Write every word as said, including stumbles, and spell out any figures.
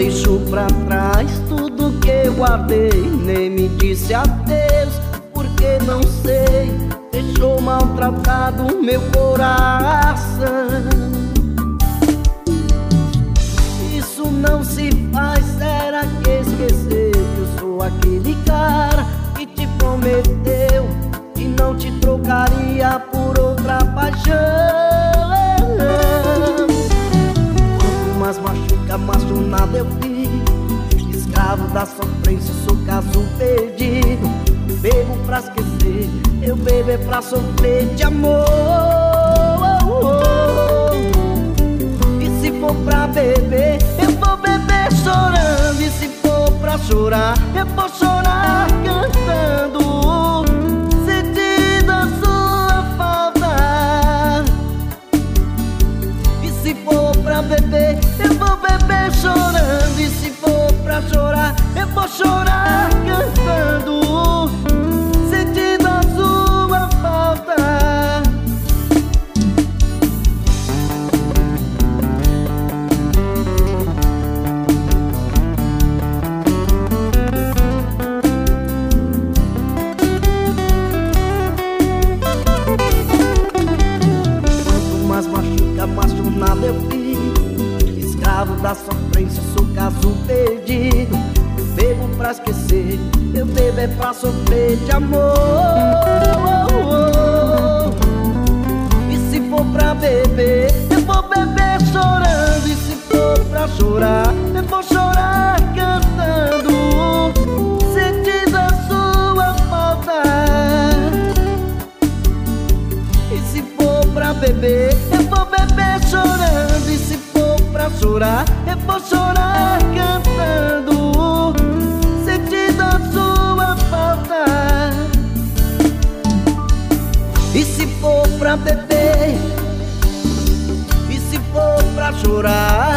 deixou pra trás tudo que eu guardei. Nem me disse adeus, porque não sei, deixou maltratado meu coração. Isso não se faz, será que esqueceu que eu sou aquele cara que te prometeu e não te trocaria por outra paixão? Quanto mais machuca, mais nada eu fiz. Escravo da sofrência, sou caso perdido. Bebo pra esquecer, eu bebo é pra sofrer de amor. E se for pra beber, eu vou beber chorando. E se for pra chorar, eu vou chorar cantando, sentindo a sua falta. E se for pra beber, eu vou beber chorando. E se for pra chorar, eu vou chorar cantando, sentindo a sua falta. Quanto mais machuca, mais jornada eu fiz. Escravo da sofrência, sou caso perdido. Bebo pra esquecer, eu bebo é pra sofrer de amor. E se for pra beber, eu vou beber chorando. E se for pra chorar, eu vou chorar cantando, sentindo a sua falta. E se for pra beber, eu vou beber chorando. E se for pra chorar, eu vou chorar cantando, sentindo a sua falta. E se for pra beber, e se for pra chorar,